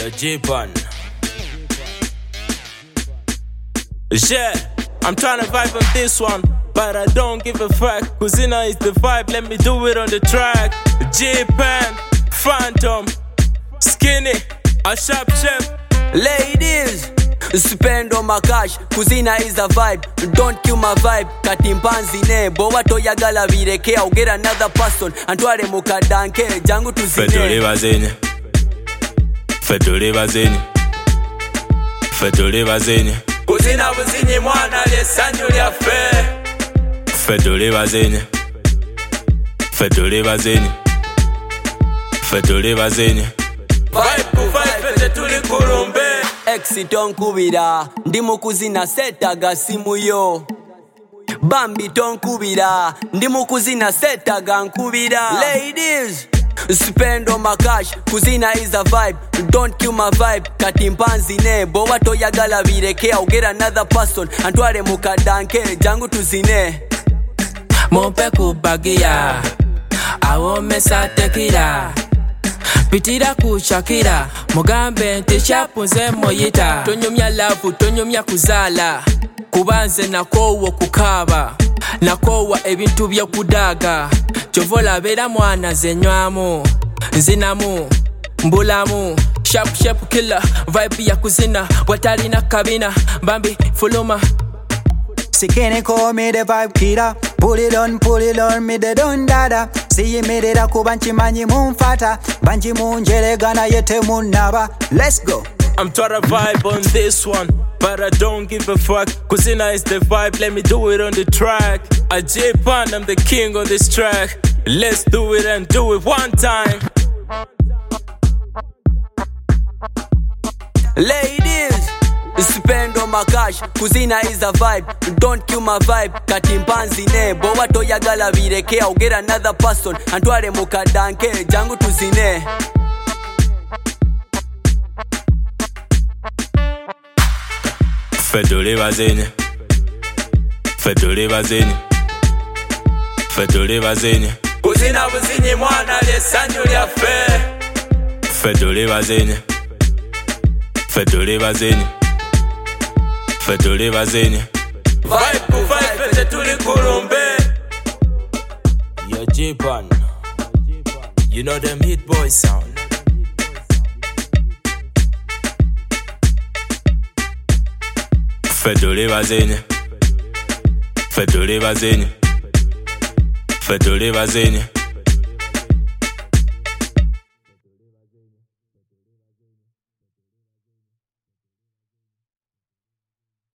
Yo, J-Pan. Yeah, I'm trying to vibe on this one, but I don't give a fuck. Kuzina is the vibe, let me do it on the track. J-Pan, Phantom, Skinny, a sharp chef. Ladies, spend on my cash. Kuzina is the vibe, don't kill my vibe. Katimpanzi ne, bowa toyagala vireke. I'll get another person, antware mukadanke. Jangu tuzine Fetuli bazenye, fetuli bazenye, fetuli bazenye. Kuzina buzinyi mwana lesanyu lya fe. Fetuli bazenye, fetuli bazenye, fetuli bazenye. Vibe ku vibe fete tuli kurumbe. Exit kubira, ndi mukuzina setaga simu yo. Bambi tonkubira, ndi mukuzina setaga nkubira. Ladies, spend on my cash. Kuzina is a vibe, don't kill my vibe. Katimpanzi ne, bowa toyagala vireke. I'll get another person, antware mukadanke. Jangu tuzine Mompe kubagia, awo mesa tekira. Pitira kuchakira, mugambe nti chapunze moyita. Tonyumya lavu, tonyumya kuzala. Kubanze nakowo kukaba, nakowa ebintu bya kudaga. Chovola bera mwana zenywamu, nzinamu, mbulamu. Sharp killer, vibe ya kuzina. Watali na kabina, Bambi fuluma. Skinny call me the vibe killer. Pull it on, me the don dada. See me the da kubanchi manyi mumfata. Banchi munjele gana yete munaba. Let's go. I'm trying to vibe on this one, but I don't give a fuck. Kuzina is the vibe, let me do it on the track. A J-Pan, I'm the king on this track. Let's do it and do it one time. Ladies, spend on my cash. Kuzina is the vibe, don't kill my vibe. Katimpanzi ne, bowa toyagala vireke. I'll get another person, antware mukadanke. Jangu tuzine Fetuli bazenye, fetuli bazenye, fetuli bazenye. Kuzina buzinyi mwana lesanyu lya fe. Fetuli bazenye, fetuli bazenye, fetuli bazenye. Vibe ku vibe fete tuli kurumbe. Yo, J-Pan, you know them hit boy sound. Fetuli bazenye, fetuli bazenye, fetuli bazenye.